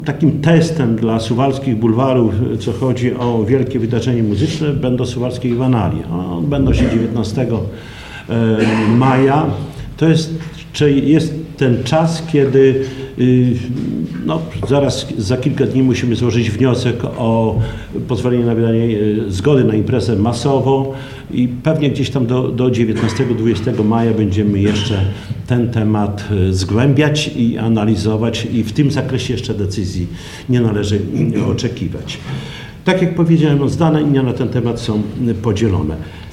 Takim testem dla suwalskich bulwarów, co chodzi o wielkie wydarzenie muzyczne, będą suwalskie Iwanalia. Odbędą się 19 maja. To jest ten czas, kiedy za kilka dni musimy złożyć wniosek o pozwolenie na wydanie zgody na imprezę masową i pewnie gdzieś tam do 19-20 maja będziemy jeszcze ten temat zgłębiać i analizować i w tym zakresie jeszcze decyzji nie należy oczekiwać. Tak jak powiedziałem, zdania na ten temat są podzielone.